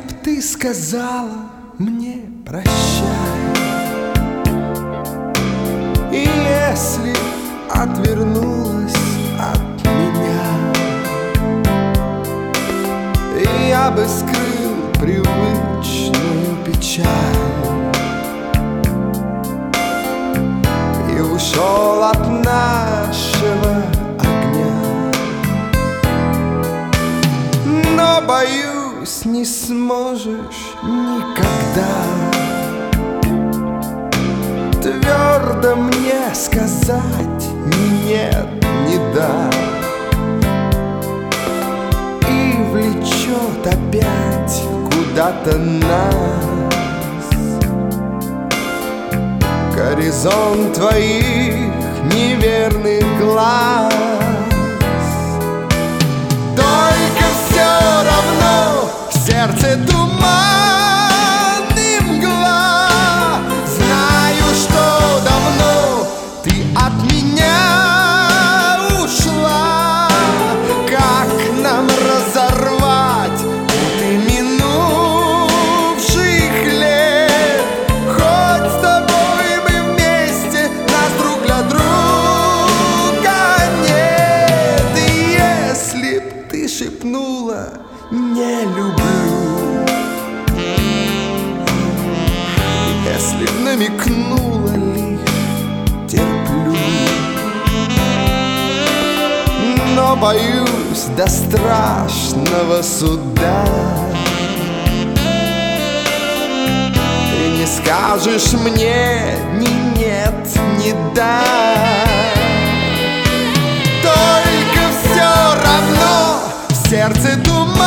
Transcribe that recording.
б ты сказала мне прощай, и если отвернулась от меня, я бы скрыл привычную печаль и ушел от нашего огня. Но, боюсь, не сможешь никогда твердо мне сказать ни нет, ни да, и влечет опять куда-то нас горизонт твоих неверных глаз. Только все равно в сердце туман и мгла. Знаю, что давно ты от меня ушла. Как нам разорвать путы минувших лет? Хоть с тобой мы вместе, нас друг для друга нет. И если б ты шепнула «не люблю», если б намекнула лишь «терплю», но боюсь до страшного суда ты не скажешь мне ни нет, ни да. Только все равно в сердце туман